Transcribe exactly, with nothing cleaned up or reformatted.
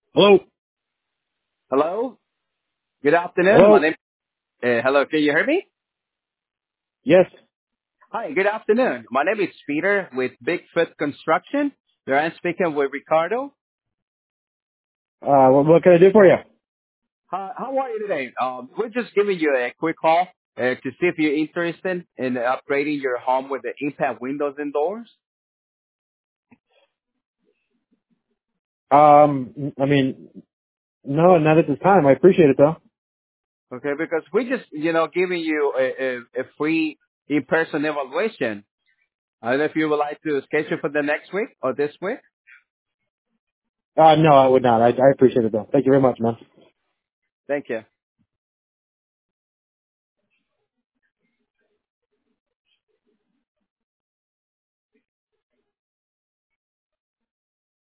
Hello? Hello. Good afternoon. My Hello? name. Uh, hello. Can you hear me? Yes. Hi. Good afternoon. My name is Peter with Bigfoot Construction. Here I'm speaking with Ricardo. Uh, what, what can I do for you? Hi, how are you today? Um, we're just giving you a quick call uh, to see if you're interested in upgrading your home with the impact windows and doors. Um, I mean, no, not at this time. I appreciate it though. Okay, because we're just you know giving you a, a, a free in-person evaluation. I don't know if you would like to schedule for the next week or this week. Uh, no, I would not. I, I appreciate it though. Thank you very much, man. Thank you.